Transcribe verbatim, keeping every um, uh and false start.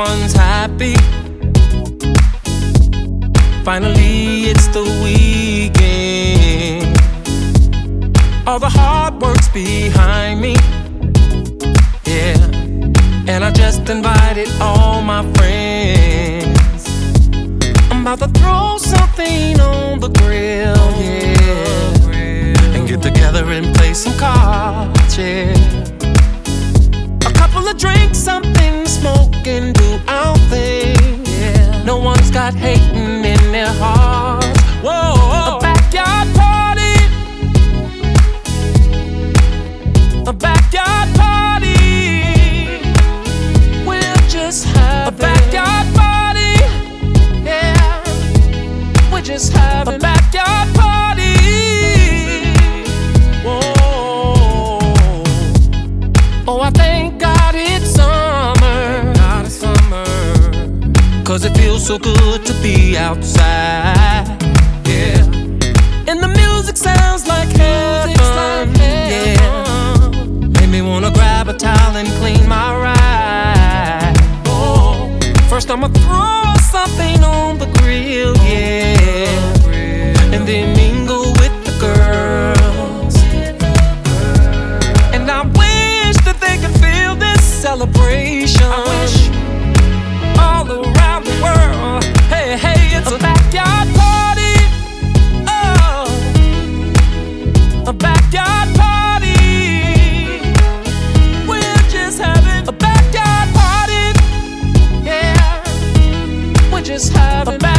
everyone's happy. Finally, it's the weekend. All the hard work's behind me. Yeah, and I just invited all my friends. I'm about to throw something on the grill, yeah, and get together and play some cards, yeah. A couple of drinks, something to smoke, and do our thing, yeah. No one's got hating in their hearts. Whoa, a backyard party, a backyard party. We'll just have a backyard party, yeah. We'll just have a backyard party. Whoa, oh, I thank God it's summer, God it's summer, 'cause it feels so good to be outside, yeah. And the music sounds like heaven, yeah. Made me wanna grab a towel and clean my ride. Oh, first I'ma throw something on the grill, yeah, and then mingle with the girls. And I wish that they could feel this celebration. I wish all around the world. Hey, hey, it's a backyard party. Oh, a backyard party. We're just having a backyard party. Yeah, we're just having a